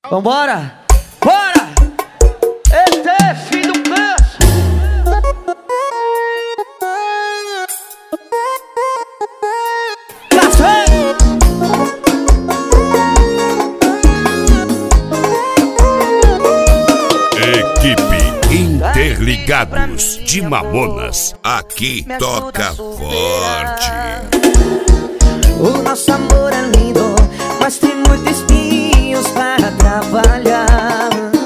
Vambora! Bora! Esse é filho do canso! Equipe Interligados de Mamonas. Aqui toca forte. O nosso amor é lindo, mas tem muitos espinhos para trabalhar.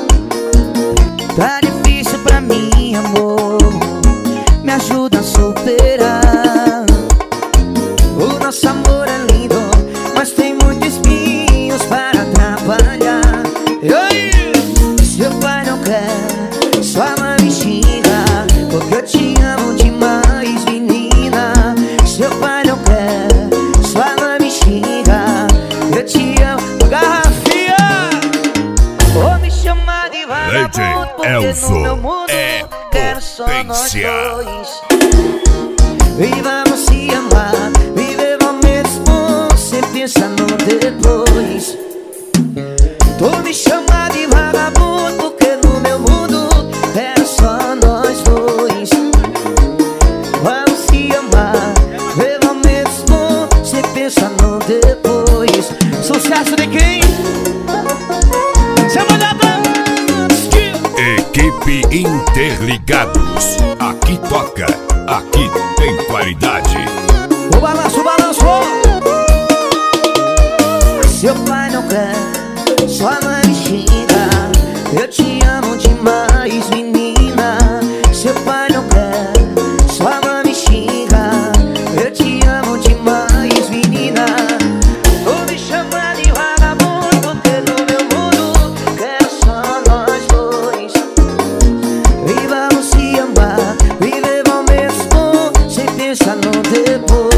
Tá difícil pra mim, amor, me ajuda a superar. O nosso amor é lindo, mas tem muitos espinhos para trabalhar. Seu pai não quer, sua mãe me xinga, porque eu te amo demais, menina. Seu pai não quer, sua mãe me xinga, eu te amo, garrafinha. Ou me chama de vagabundo, porque no meu mundo quero só nós dois. E vamos se amar, viver momentos bons, sem pensar no depois. Tu me chama de vagabundo, porque no meu mundo quero só nós dois. Vamos se amar, viver momentos bons, sem pensar no depois. Sucesso de quem? Equipe Interligados. Aqui toca, aqui tem qualidade. O balanço, Seu pai não quer, sua mãe me xinga, eu te amo demais, menina. Seu pai não quer, sua mãe me xinga, eu te amo demais, menina. Tu me chama de vagabundo, porque no meu mundo quero só nós dois. E vamos se amar, viver momentos bons, sem pensar no depois.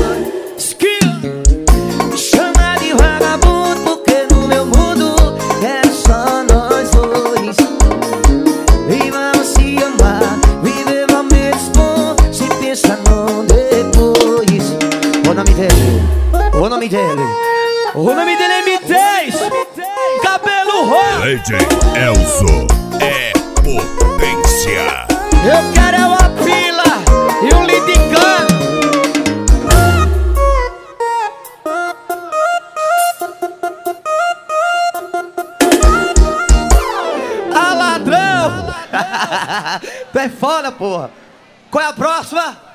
Me chama de vagabundo, porque no meu mundo quero só nós dois. E vamos se amar, viver momentos bons, sem pensar no depois. O nome dele, o nome dele, O nome dele é M3! Cabelo roxo! DJ Elzo é potência. Eu quero é uma pila e um lidicano! Ah, ladrão! Tu é foda, porra! Qual é a próxima?